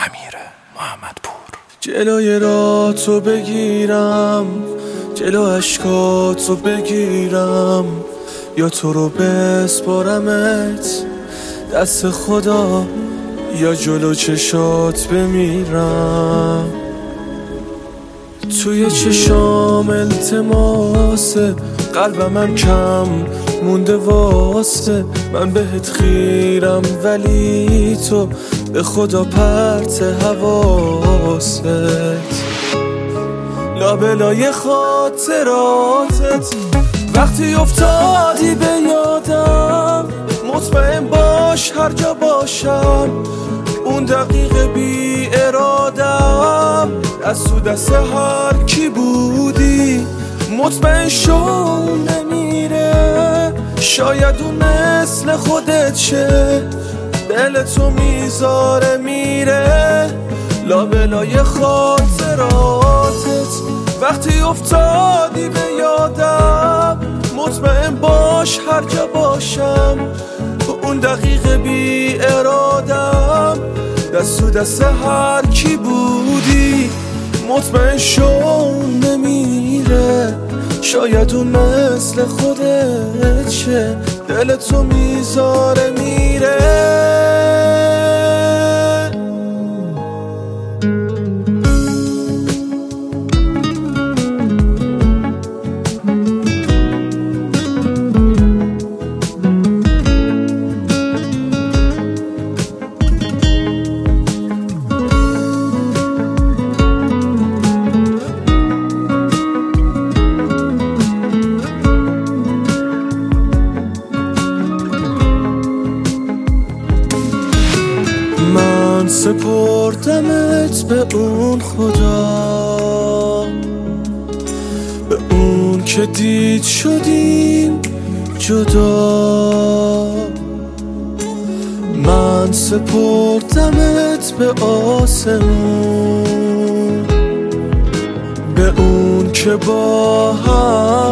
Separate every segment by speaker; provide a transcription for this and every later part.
Speaker 1: امیر محمدپور.
Speaker 2: جلوی راتو بگیرم، جلو اشکاتو بگیرم، یا تو رو بسپارمت دست خدا، یا جلو چشات بمیرم. توی چشام التماسه، قلبم کم مونده واسه، من بهت خیرم ولی تو به خدا پرت حواست. لابلای خاطراتت وقتی افتادی به یادم، مطمئن باش هر جا باشم اون دقیقه بی ارادم، از تو دست هر کی بودی مطمئن شو نمیره، شاید اون مثل خودت شه دل تو میذاره میره. لابلای خاطراتت وقتی افتادی به یادم، مطمئن باش هر جا باشم اون دقیقه بی ارادم، دست تو دست هر کی بودی مطمئن شو نمیره، شاید اون مثل خودت شه دل تو میذاره میره. من سپردمت به اون خدا، به اون که دید شدیم جدا. من سپردمت به آسمون، به اون که با هم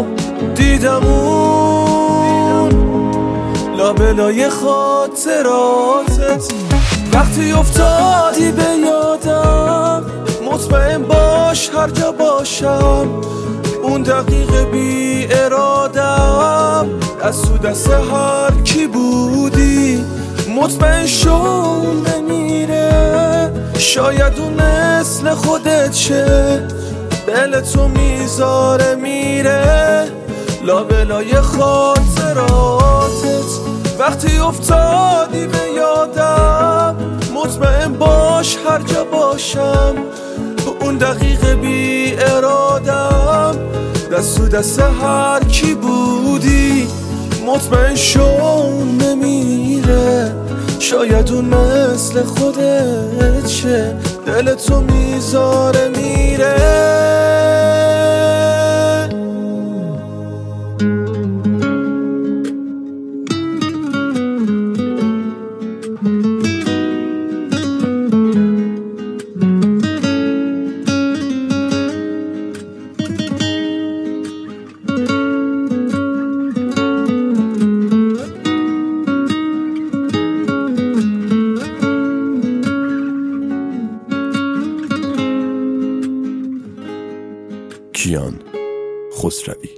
Speaker 2: دیدمون. لابلای خاطراتت وقتی افتادی به یادم، مطمئن باش هر جا باشم اون دقیقه بی ارادم، از تو دست هر کی بودی مطمئن شو نمیره، شاید اون مثل خودت شه دل تو میذاره میره. لابلای خاطراتت وقتی افتادی به یادم، مطمئن باش هر جا باشم اون دقیقه بی ارادم، دست تو دست هر کی بودی مطمئن شو نمیره، شاید اون مثل خودت شه دل تو میذاره میره.
Speaker 1: کیان خسروی.